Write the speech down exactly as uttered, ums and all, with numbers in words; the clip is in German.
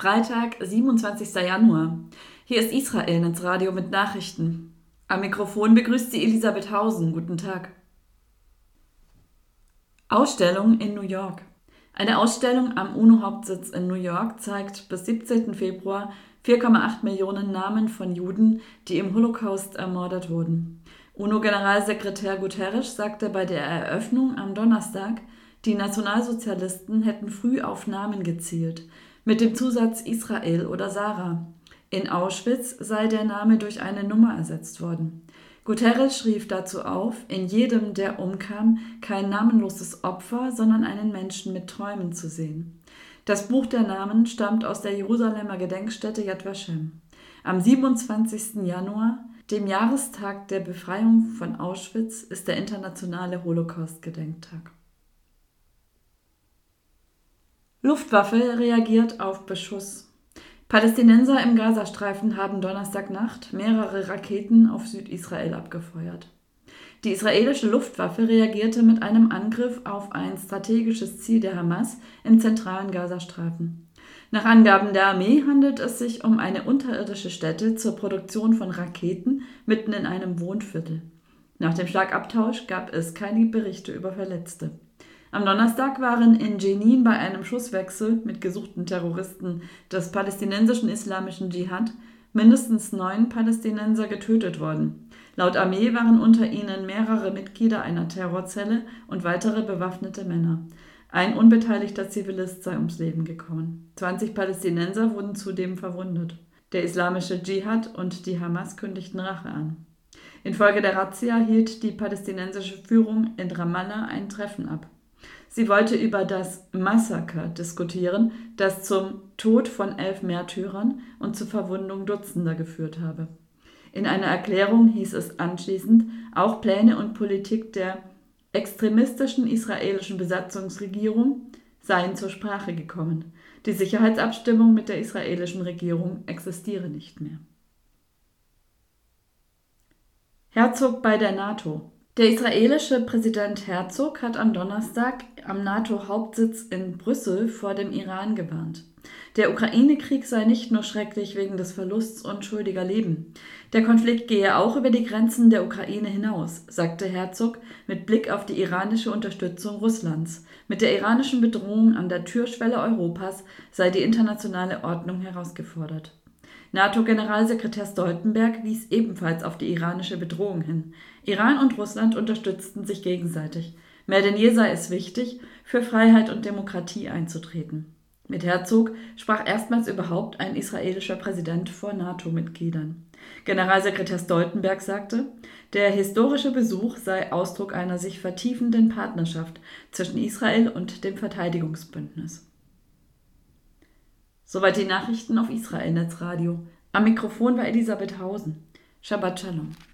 Freitag, siebenundzwanzigster Januar. Hier ist Israel Netzradio mit Nachrichten. Am Mikrofon begrüßt sie Elisabeth Hausen. Guten Tag. Ausstellung in New York. Eine Ausstellung am UNO-Hauptsitz in New York zeigt bis siebzehnten Februar vier Komma acht Millionen Namen von Juden, die im Holocaust ermordet wurden. UNO-Generalsekretär Guterres sagte bei der Eröffnung am Donnerstag, die Nationalsozialisten hätten früh auf Namen gezielt, mit dem Zusatz Israel oder Sarah. In Auschwitz sei der Name durch eine Nummer ersetzt worden. Guterres rief dazu auf, in jedem, der umkam, kein namenloses Opfer, sondern einen Menschen mit Träumen zu sehen. Das Buch der Namen stammt aus der Jerusalemer Gedenkstätte Yad Vashem. Am siebenundzwanzigsten Januar, dem Jahrestag der Befreiung von Auschwitz, ist der internationale Holocaust-Gedenktag. Luftwaffe reagiert auf Beschuss. Palästinenser im Gazastreifen haben Donnerstagnacht mehrere Raketen auf Südisrael abgefeuert. Die israelische Luftwaffe reagierte mit einem Angriff auf ein strategisches Ziel der Hamas im zentralen Gazastreifen. Nach Angaben der Armee handelt es sich um eine unterirdische Stätte zur Produktion von Raketen mitten in einem Wohnviertel. Nach dem Schlagabtausch gab es keine Berichte über Verletzte. Am Donnerstag waren in Jenin bei einem Schusswechsel mit gesuchten Terroristen des palästinensischen Islamischen Dschihad mindestens neun Palästinenser getötet worden. Laut Armee waren unter ihnen mehrere Mitglieder einer Terrorzelle und weitere bewaffnete Männer. Ein unbeteiligter Zivilist sei ums Leben gekommen. zwanzig Palästinenser wurden zudem verwundet. Der Islamische Dschihad und die Hamas kündigten Rache an. Infolge der Razzia hielt die palästinensische Führung in Ramallah ein Treffen ab. Sie wollte über das Massaker diskutieren, das zum Tod von elf Märtyrern und zur Verwundung Dutzender geführt habe. In einer Erklärung hieß es anschließend, auch Pläne und Politik der extremistischen israelischen Besatzungsregierung seien zur Sprache gekommen. Die Sicherheitsabstimmung mit der israelischen Regierung existiere nicht mehr. Herzog bei der NATO. Der israelische Präsident Herzog hat am Donnerstag am NATO-Hauptsitz in Brüssel vor dem Iran gewarnt. Der Ukraine-Krieg sei nicht nur schrecklich wegen des Verlusts unschuldiger Leben. Der Konflikt gehe auch über die Grenzen der Ukraine hinaus, sagte Herzog mit Blick auf die iranische Unterstützung Russlands. Mit der iranischen Bedrohung an der Türschwelle Europas sei die internationale Ordnung herausgefordert. NATO-Generalsekretär Stoltenberg wies ebenfalls auf die iranische Bedrohung hin. Iran und Russland unterstützten sich gegenseitig. Mehr denn je sei es wichtig, für Freiheit und Demokratie einzutreten. Mit Herzog sprach erstmals überhaupt ein israelischer Präsident vor NATO-Mitgliedern. Generalsekretär Stoltenberg sagte, der historische Besuch sei Ausdruck einer sich vertiefenden Partnerschaft zwischen Israel und dem Verteidigungsbündnis. Soweit die Nachrichten auf Israel Netzradio. Am Mikrofon war Elisabeth Hausen. Shabbat Shalom.